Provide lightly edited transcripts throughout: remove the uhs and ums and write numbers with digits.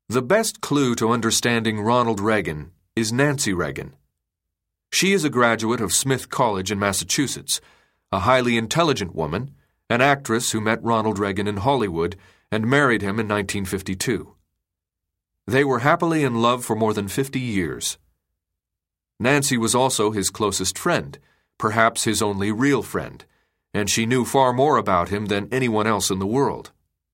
The best clue to understanding Ronald Reagan is Nancy Reagan. She is a graduate of Smith College in Massachusetts, a highly intelligent woman, an actress who met Ronald Reagan in Hollywood and married him in 1952. They were happily in love for more than 50 years. Nancy was also his closest friend, perhaps his only real friend, and she knew far more about him than anyone else in the world.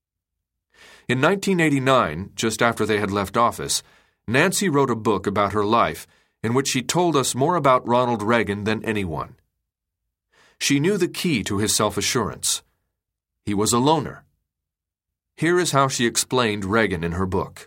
In 1989, just after they had left office, Nancy wrote a book about her life in which she told us more about Ronald Reagan than anyone. She knew the key to his self-assurance. He was a loner. Here is how she explained Reagan in her book.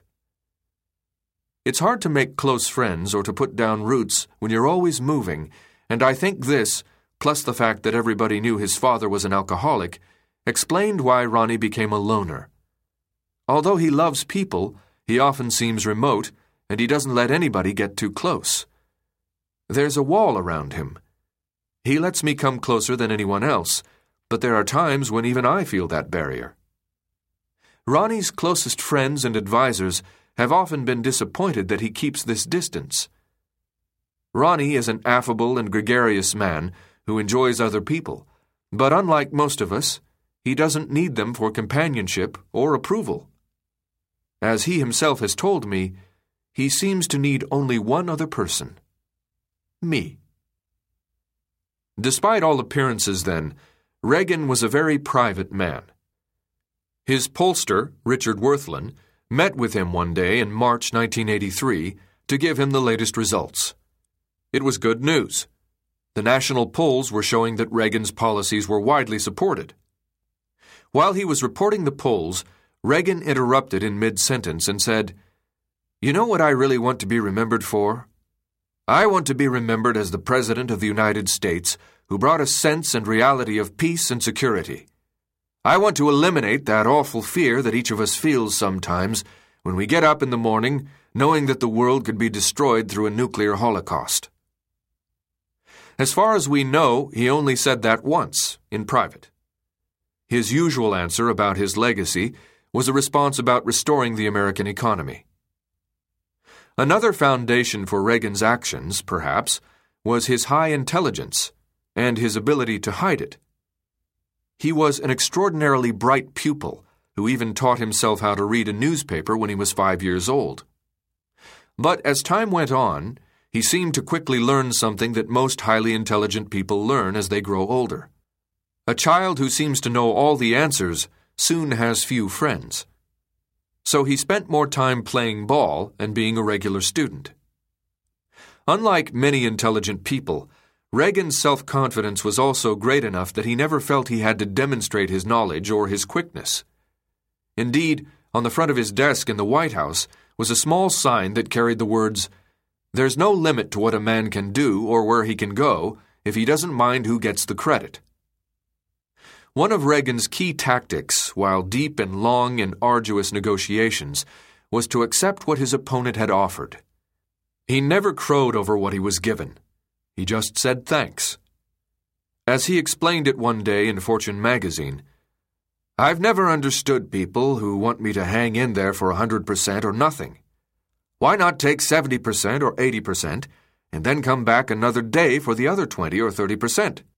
It's hard to make close friends or to put down roots when you're always moving, and I think this, plus the fact that everybody knew his father was an alcoholic, explained why Ronnie became a loner. Although he loves people, he often seems remote, and he doesn't let anybody get too close. There's a wall around him. He lets me come closer than anyone else, but there are times when even I feel that barrier. Ronnie's closest friends and advisors have often been disappointed that he keeps this distance. Ronnie is an affable and gregarious man who enjoys other people, but unlike most of us, he doesn't need them for companionship or approval. As he himself has told me, he seems to need only one other person: me. Despite all appearances, then, Reagan was a very private man. His pollster, Richard Worthlin, met with him one day in March 1983 to give him the latest results. It was good news. The national polls were showing that Reagan's policies were widely supported. While he was reporting the polls, Reagan interrupted in mid-sentence and said, "You know what I really want to be remembered for? I want to be remembered as the President of the United States who brought a sense and reality of peace and security. I want to eliminate that awful fear that each of us feels sometimes when we get up in the morning knowing that the world could be destroyed through a nuclear holocaust." As far as we know, he only said that once, in private. His usual answer about his legacy was a response about restoring the American economy. Another foundation for Reagan's actions, perhaps, was his high intelligence and his ability to hide it. He was an extraordinarily bright pupil who even taught himself how to read a newspaper when he was 5 years old. But as time went on, he seemed to quickly learn something that most highly intelligent people learn as they grow older. A child who seems to know all the answers soon has few friends. So he spent more time playing ball and being a regular student. Unlike many intelligent people, Reagan's self-confidence was also great enough that he never felt he had to demonstrate his knowledge or his quickness. Indeed, on the front of his desk in the White House was a small sign that carried the words, "There's no limit to what a man can do or where he can go if he doesn't mind who gets the credit." One of Reagan's key tactics, while deep in long and arduous negotiations, was to accept what his opponent had offered. He never crowed over what he was given. He just said thanks. As he explained it one day in Fortune magazine, "I've never understood people who want me to hang in there for 100% or nothing. Why not take 70% or 80% and then come back another day for the other 20 or 30%?